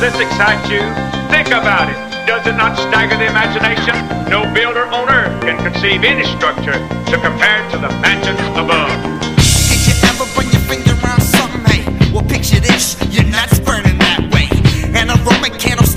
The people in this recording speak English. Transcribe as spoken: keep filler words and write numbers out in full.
this excite you? Think about it. Does it not stagger the imagination? No builder on earth can conceive any structure to compare to the mansions above.